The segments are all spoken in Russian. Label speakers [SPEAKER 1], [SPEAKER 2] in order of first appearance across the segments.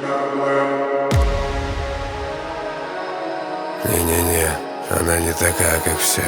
[SPEAKER 1] Не-не-не, она не такая, как все.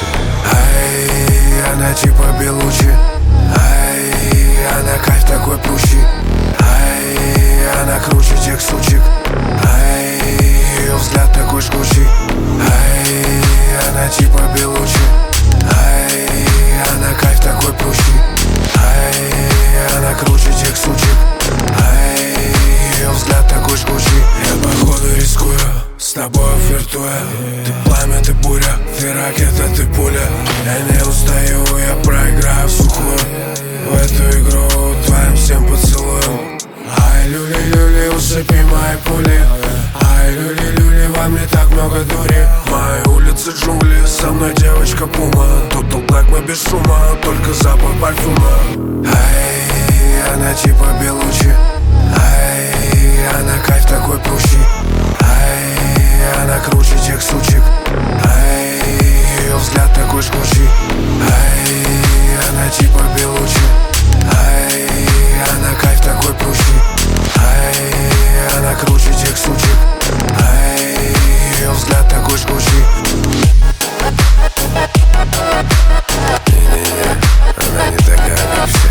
[SPEAKER 1] Ай, она типа Белучи. Ай, она кайф такой пущий. Ай, она круче тех сучек. Ай, ее взгляд такой жгучий. Ай, она типа Белучи. Ай, она кайф такой пущий. Ай, она круче тех сучек. Ай, ее взгляд такой жгучий. Я походу рискую, с тобой флиртуя. Ты пламя, ты буря, ты ракета, ты пуля. Я не устаю, я проиграю в сухую в эту игру твоим всем поцелуем. Ай, люли-люли, усыпи мои пули. Ай, люли-люли, во мне так много дури. Мои улицы джунгли, со мной девочка Пума. Total Black, мы без шума, только запах парфюма. Ай, она типа Белучи. Ай, она кайф такой пущий. Ай, она круче тех сучек. Ай, ее взгляд такой жгучий. Ай, она типа Белучи. Ай, она кайф такой пущий. Ай, она круче тех сучек. Ай, ее взгляд такой жгучий. Не-не-не, она не такая, как все.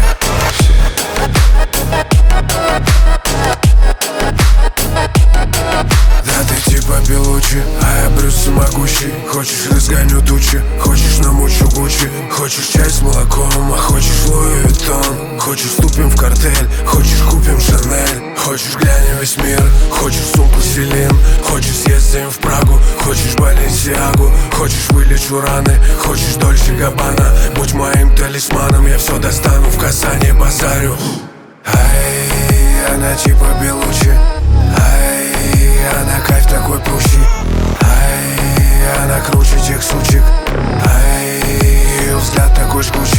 [SPEAKER 1] Да ты типа Белучи, а я Брюс всемогущий. Хочешь разгоню тучи, хочешь намучу Гуччи. Хочешь чай с молоком, а хочешь Луи Виттон. Хочешь вступим в картель, хочешь купим Шанель. Хочешь глянем весь мир, хочешь сумку Селин. Хочешь съездим в Прагу, хочешь Баленсиагу. Хочешь вылечу раны, хочешь Дольче Габбана. Будь моим талисманом, я все достану в Казани, базарю. Ай, она типа Белучи. Ай, она кайф такой пущий. Ай, она круче тех сучек. Ай, ее взгляд такой жгучий.